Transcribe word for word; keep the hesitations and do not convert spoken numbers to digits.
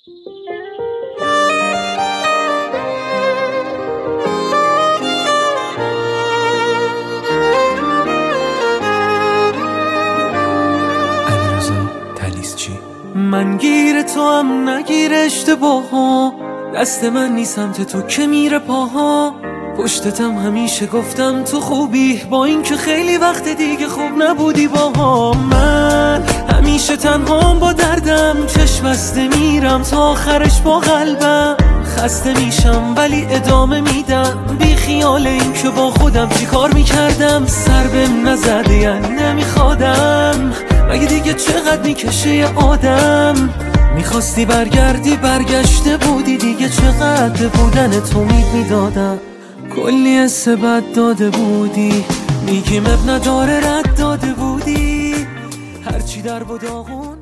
من گیر تو هم نگیر اشتباها، دست من نیست سمت تو که میره پاها. پشتتم همیشه گفتم تو خوبی، با این که خیلی وقت دیگه خوب نبودی باها. من همیشه تنهام با دردم، چشم بسته میرم تا آخرش با قلبم. خسته میشم ولی ادامه میدم، بی خیال این که با خودم چی کار میکردم. سر بهم نزده یعنی نمیخوادم، مگه دیگه چقدر میکشه یه آدم. میخواستی برگردی برگشته بودی دیگه، چقدر بودن تو امید میدادم. کلی حس بد داده بودی، میگیم اب نداره رد داده بودی. هرچی در و داغون